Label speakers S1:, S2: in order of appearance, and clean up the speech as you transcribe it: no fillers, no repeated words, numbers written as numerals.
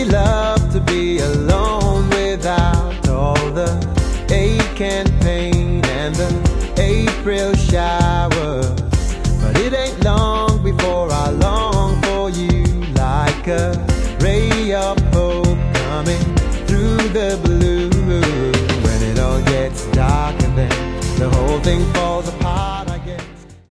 S1: love to be alone without all the ache and pain and the April showers. But it ain't long before I long for you, like a ray of hope coming through the blue. When it all gets dark and then the whole thing falls